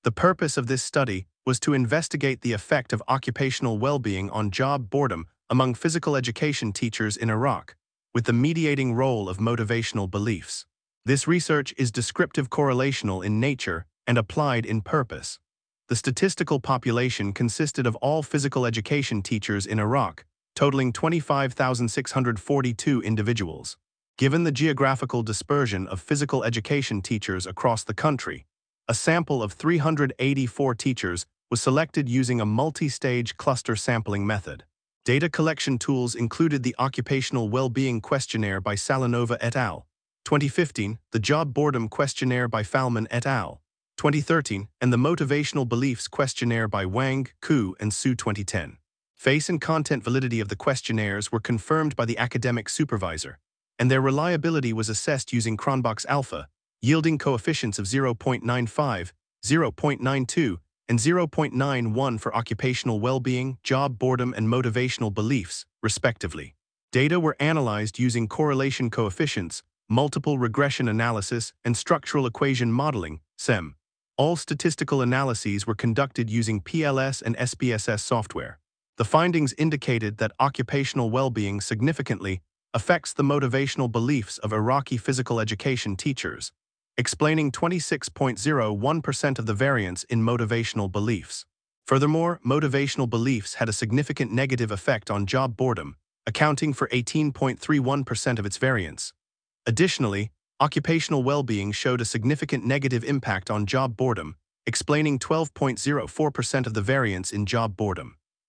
The purpose of this study was to investigate the effect of occupational well-being on job boredom among physical education teachers in Iraq, with the mediating role of motivational beliefs. This research is descriptive correlational in nature and applied in purpose. The statistical population consisted of all physical education teachers in Iraq, totaling 25,642 individuals. Given the geographical dispersion of physical education teachers across the country, a sample of 384 teachers was selected using a multi-stage cluster sampling method. Data collection tools included the Occupational Well-Being Questionnaire by Salanova et al. 2015, the Job Boredom Questionnaire by Falman et al. 2013, and the Motivational Beliefs Questionnaire by Wang, Ku, and Su 2010. Face and content validity of the questionnaires were confirmed by the academic supervisor, and their reliability was assessed using Cronbach's alpha, yielding coefficients of 0.95, 0.92, and 0.91 for occupational well-being, job boredom, and motivational beliefs, respectively. Data were analyzed using correlation coefficients, multiple regression analysis, and structural equation modeling, SEM. All statistical analyses were conducted using PLS and SPSS software. The findings indicated that occupational well-being significantly affects the motivational beliefs of Iraqi physical education teachers, explaining 26.01% of the variance in motivational beliefs. Furthermore, motivational beliefs had a significant negative effect on job boredom, accounting for 18.31% of its variance. Additionally, occupational well-being showed a significant negative impact on job boredom, explaining 12.04% of the variance in job boredom.